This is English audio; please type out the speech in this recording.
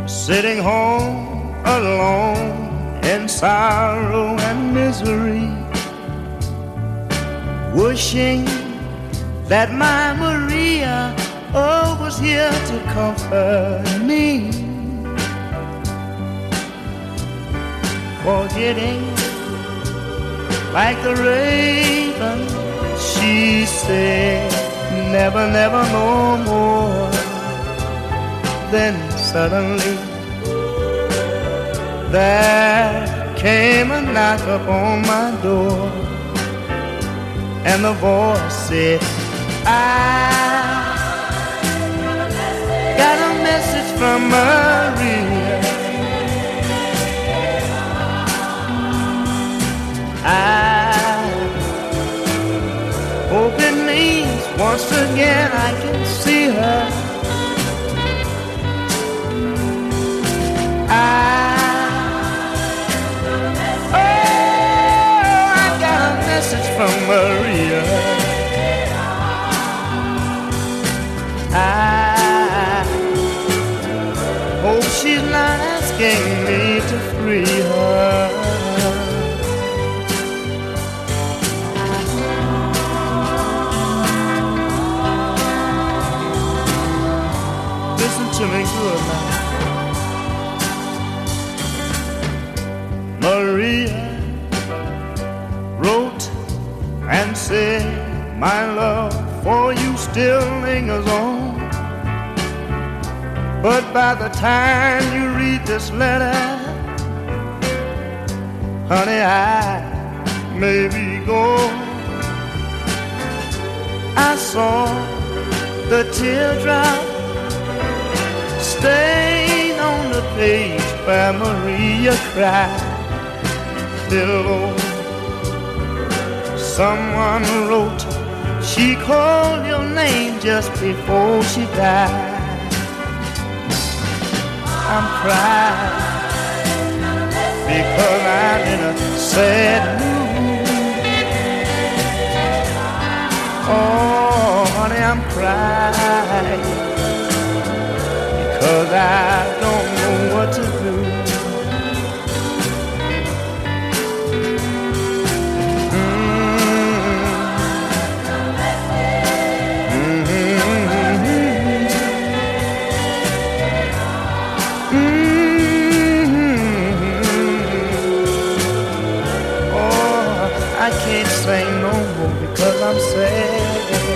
sitting home alone in sorrow and misery, wishing that my Maria was here to comfort me, forgetting like the raven she said, never, never, no more. Then suddenly there came a knock upon my door, and the voice said, I got a message from Maria. I hope it means once again I can see her. I got a message from Maria. I hope she's not asking me to free her. Listen to me good now. Maria wrote and said, my love for you still lingers on. But by the time you read this letter, honey, I may be gone. I saw the teardrop stain on the page where Maria cried. Little someone wrote, she called your name just before she died. I'm crying because I'm in a sad mood. Oh, honey, I'm crying because I don't know what to do. I can't sing no more because I'm sad.